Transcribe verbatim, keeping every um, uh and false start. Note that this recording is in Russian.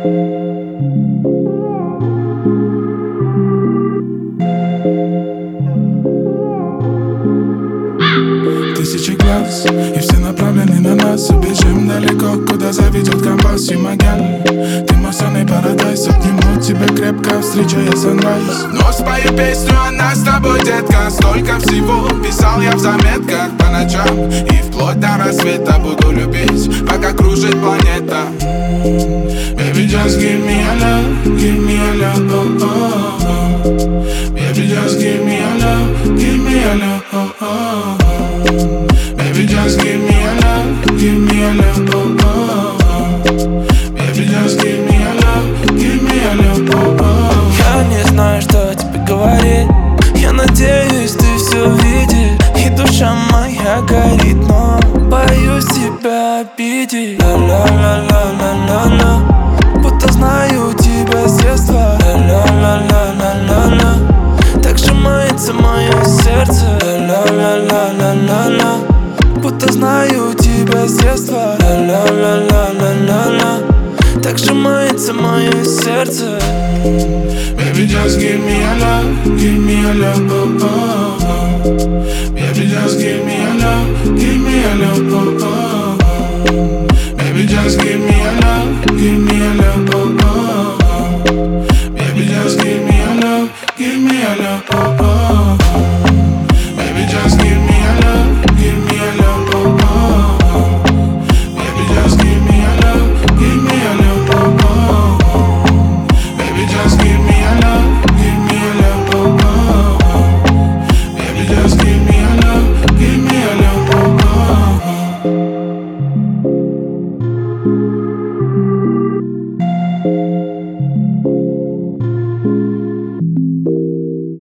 Тысячи глаз, и все направлены на нас. Убежим далеко, куда заведет компас. Юмаген, ты мой сонный парадайз. Обниму тебя крепко, встречая санрайз. Но спою песню о нас с тобой, детка. Столько всего писал я в заметках по ночам. И вплоть до рассвета буду любить, пока кружит планета. Baby, just give me a love, give me a love, oh, oh, oh. Baby, just give me a love, give me a love, oh, oh, oh. Baby, just give me a love, give me a love, oh, oh, oh. Baby, just give me a love, give me a love, oh, oh. Я не знаю, что тебе говорить. Я надеюсь, ты все видишь. И душа моя горит, но боюсь тебя обидеть. Ла-ла-ла-ла-ла-ла-ла. Будто знаю тебя с детства. Ла-ла-ла-ла-ла-ла-ла. Так сжимается мое сердце. Ла-ла-ла-ла-ла-ла. Будто знаю тебя с детства. Ла-ла-ла-ла-ла-ла. Так сжимается мое сердце. Baby, just give me a love, give me a love, oh, oh, oh. Baby, just give me a love, give me a love, oh, oh, oh. Baby, just give me a love, give me a love, oh, oh, oh. Baby, just give me a love, give me a love, oh, oh, oh. Baby, just give me a love, give me a love, oh, oh, oh. Baby, just give me a love, give me a love, oh, oh, oh. Baby, just give me a love, give me a love, oh, oh, oh. Baby, just give me a love, give me a love, oh, oh, oh.